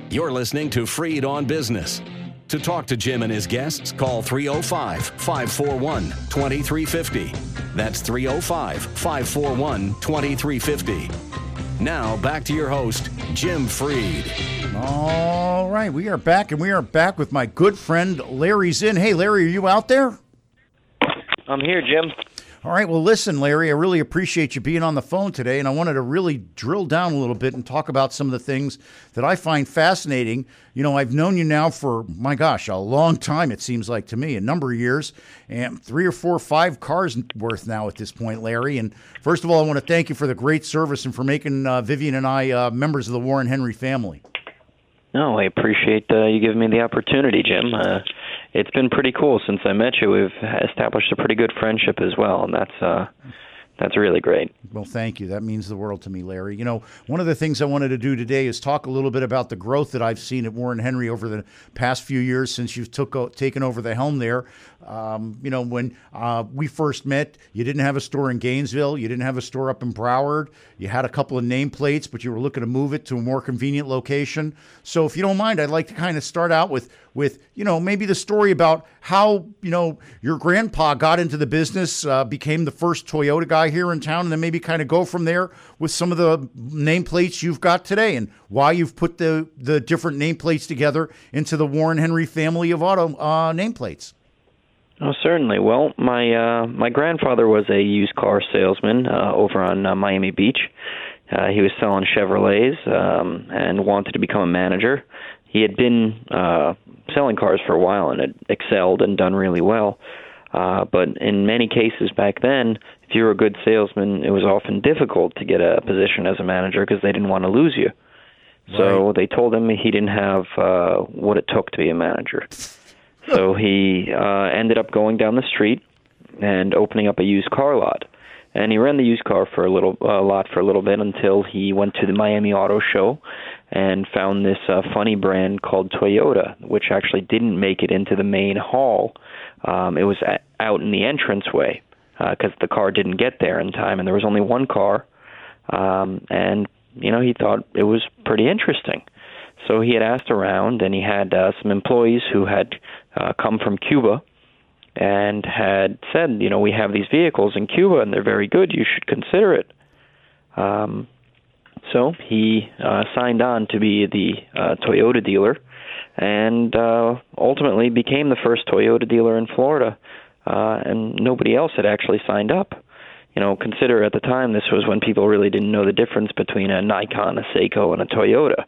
You're listening to Freed on Business. To talk to Jim and his guests, call 305-541-2350. That's 305-541-2350. Now, back to your host, Jim Freed. All right, we are back, and we are back with my good friend Larry Zinn. Hey, Larry, are you out there? I'm here, Jim. All right, well, listen, Larry, I really appreciate you being on the phone today, and I wanted to really drill down a little bit and talk about some of the things that I find fascinating. You know, I've known you now for, my gosh, a long time, it seems like to me, a number of years, and 3 or 4 or 5 cars worth now at this point, Larry. And first of all, I want to thank you for the great service and for making Vivian and I members of the Warren Henry family. No, I appreciate you giving me the opportunity, Jim. It's been pretty cool since I met you. We've established a pretty good friendship as well, and that's really great. Well, thank you. That means the world to me, Larry. You know, one of the things I wanted to do today is talk a little bit about the growth that I've seen at Warren Henry over the past few years since you've taken over the helm there. You know, when we first met, you didn't have a store in Gainesville. You didn't have a store up in Broward. You had a couple of nameplates, but you were looking to move it to a more convenient location. So if you don't mind, I'd like to kind of start out with you know, maybe the story about how, you know, your grandpa got into the business, became the first Toyota guy here in town, and then maybe kind of go from there with some of the nameplates you've got today and why you've put the different nameplates together into the Warren Henry family of auto nameplates. Oh, certainly. Well, my grandfather was a used car salesman over on Miami Beach. He was selling Chevrolets and wanted to become a manager. He had been selling cars for a while and had excelled and done really well. But in many cases back then, if you were a good salesman, it was often difficult to get a position as a manager because they didn't want to lose you. So Right. they told him he didn't have what it took to be a manager. So he ended up going down the street and opening up a used car lot. And he ran the used car for lot for a little bit until he went to the Miami Auto Show and found this funny brand called Toyota, which actually didn't make it into the main hall. It was out in the entranceway because the car didn't get there in time, and there was only one car. And, you know, he thought it was pretty interesting. So he had asked around, and he had some employees who had come from Cuba and had said, you know, we have these vehicles in Cuba, and they're very good. You should consider it. So he signed on to be the Toyota dealer and ultimately became the first Toyota dealer in Florida, and nobody else had actually signed up. You know, consider at the time this was when people really didn't know the difference between a Nikon, a Seiko, and a Toyota.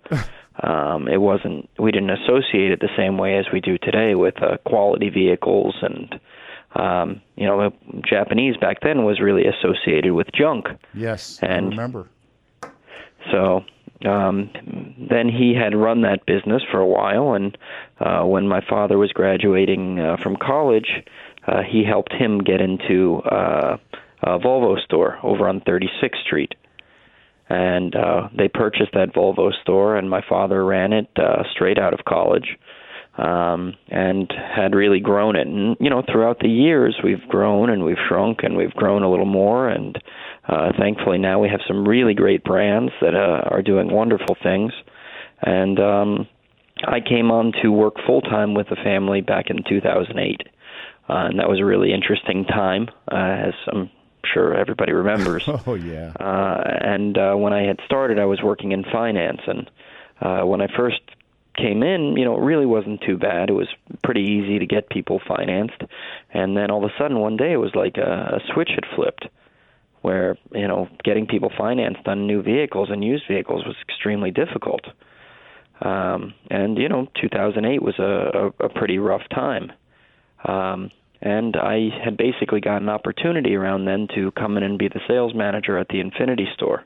We didn't associate it the same way as we do today with quality vehicles, and you know, Japanese back then was really associated with junk. Yes, and I remember. So then he had run that business for a while, and when my father was graduating from college, he helped him get into a Volvo store over on 36th Street. And they purchased that Volvo store, and my father ran it straight out of college and had really grown it. And, you know, throughout the years, we've grown and we've shrunk and we've grown a little more. And thankfully now we have some really great brands that are doing wonderful things. And I came on to work full-time with the family back in 2008. And that was a really interesting time, as I'm sure everybody remembers. Oh, yeah. And when I had started, I was working in finance. And when I first came in, you know, it really wasn't too bad. It was pretty easy to get people financed. And then all of a sudden, one day, it was like a switch had flipped where, you know, getting people financed on new vehicles and used vehicles was extremely difficult. And, you know, 2008 was a pretty rough time. And I had basically got an opportunity around then to come in and be the sales manager at the Infinity store.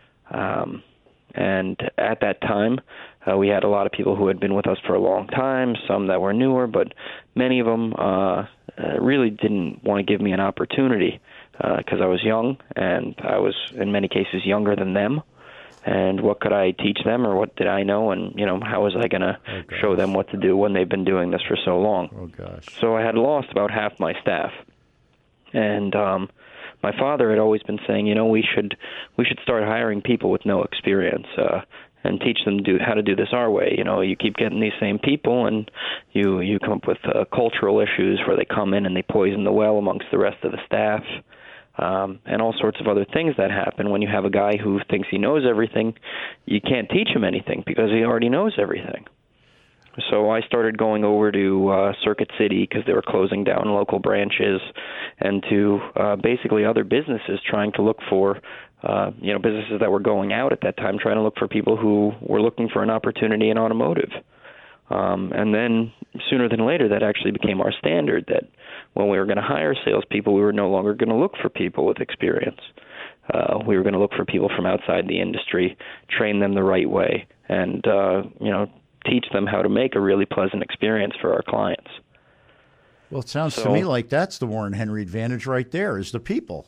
And at that time, we had a lot of people who had been with us for a long time, some that were newer, but many of them really didn't want to give me an opportunity because I was young, and I was, in many cases, younger than them. And what could I teach them, or what did I know, and, you know, how was I going to show them what to do when they've been doing this for so long? Oh, gosh. So I had lost about half my staff. And my father had always been saying, you know, we should start hiring people with no experience. and teach them how to do this our way. You keep getting these same people, and you come up with cultural issues where they come in and they poison the well amongst the rest of the staff, and all sorts of other things that happen when you have a guy who thinks he knows everything. You can't teach him anything because he already knows everything. So I started going over to Circuit City because they were closing down local branches, and to basically other businesses trying to look for businesses that were going out at that time, trying to look for people who were looking for an opportunity in automotive. And then sooner than later, that actually became our standard, that when we were going to hire salespeople, we were no longer going to look for people with experience. We were going to look for people from outside the industry, train them the right way, and teach them how to make a really pleasant experience for our clients. Well, it sounds to me like that's the Warren Henry advantage right there, is the people.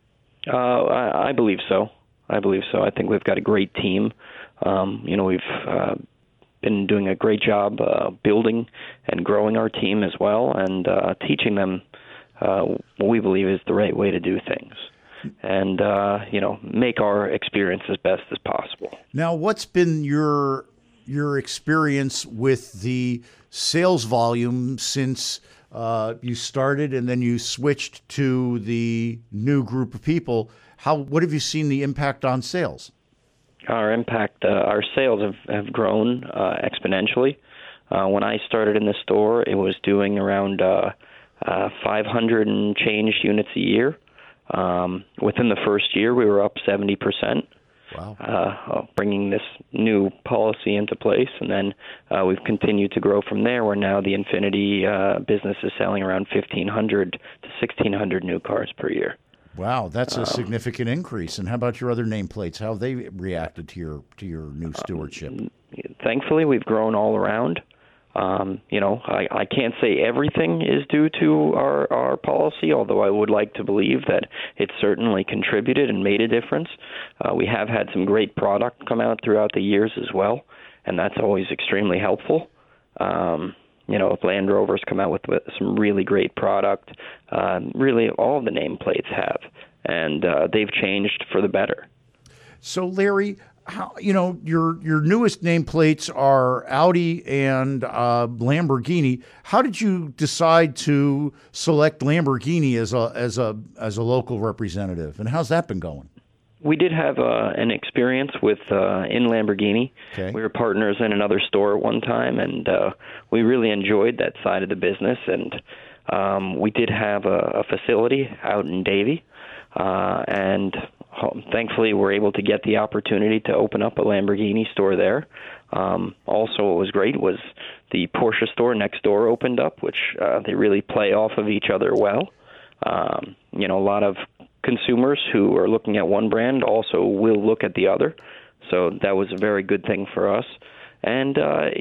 I believe so. I think we've got a great team. We've been doing a great job building and growing our team as well, and teaching them what we believe is the right way to do things, and make our experience as best as possible. Now, what's been your experience with the sales volume since you started and then you switched to the new group of people? What have you seen the impact on sales? Our sales have grown exponentially. When I started in the store, it was doing around 500 and change units a year. Within the first year, we were up 70%. Wow. Bringing this new policy into place, and then we've continued to grow from there, where now the Infiniti business is selling around 1,500 to 1,600 new cars per year. Wow, that's a significant increase. And how about your other nameplates? How have they reacted to your new stewardship? Thankfully, we've grown all around. I can't say everything is due to our policy, although I would like to believe that it certainly contributed and made a difference. We have had some great product come out throughout the years as well, and that's always extremely helpful. Land Rover's come out with some really great product. Really, all the nameplates have, and they've changed for the better. So, Larry, your newest nameplates are Audi and Lamborghini. How did you decide to select Lamborghini as a local representative, and how's that been going? We did have an experience with in Lamborghini. Okay. We were partners in another store at one time, and we really enjoyed that side of the business. And we did have a facility out in Davie, and thankfully we're able to get the opportunity to open up a Lamborghini store there. Also, what was great was the Porsche store next door opened up, which they really play off of each other well. A lot of consumers who are looking at one brand also will look at the other, so that was a very good thing for us. And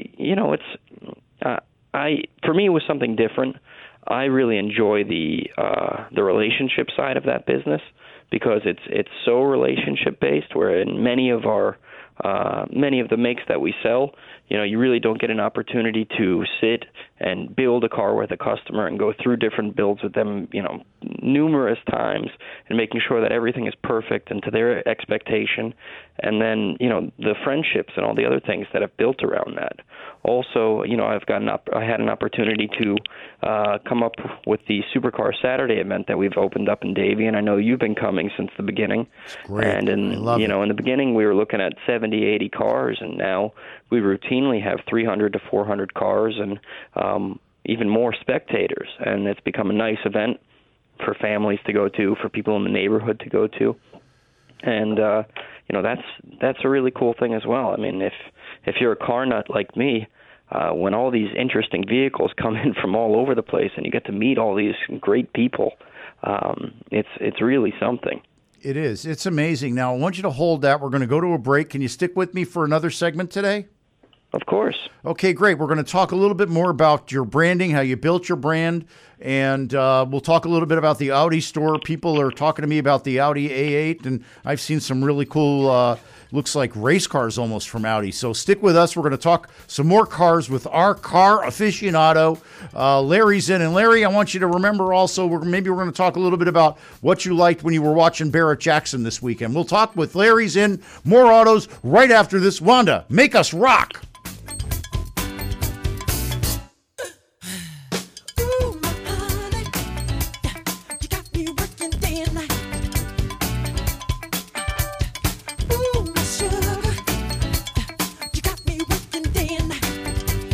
for me, it was something different. I really enjoy the relationship side of that business, because it's so relationship based. Where in many of the makes that we sell, you really don't get an opportunity to sit and build a car with a customer and go through different builds with them, numerous times, and making sure that everything is perfect and to their expectation. And then, the friendships and all the other things that have built around that. Also, I had an opportunity to come up with the Supercar Saturday event that we've opened up in Davie, and I know you've been coming since the beginning. It's great. And in the beginning we were looking at 70, 80 cars, and now we routinely have 300 to 400 cars and even more spectators, and it's become a nice event for families to go to, for people in the neighborhood to go to. And that's a really cool thing as well. I mean, if you're a car nut like me, when all these interesting vehicles come in from all over the place and you get to meet all these great people, it's really something. It is. It's amazing. Now, I want you to hold that. We're going to go to a break. Can you stick with me for another segment today? Of course. Okay, great. We're going to talk a little bit more about your branding, how you built your brand, And we'll talk a little bit about the Audi store. People are talking to me about the Audi A8, and I've seen some really cool, looks like race cars almost from Audi. So stick with us. We're going to talk some more cars with our car aficionado. Larry's in. And Larry, I want you to remember also, maybe we're going to talk a little bit about what you liked when you were watching Barrett-Jackson this weekend. We'll talk with Larry's in. More autos right after this. Wanda, make us rock. Ooh, my honey, you got me working day and night.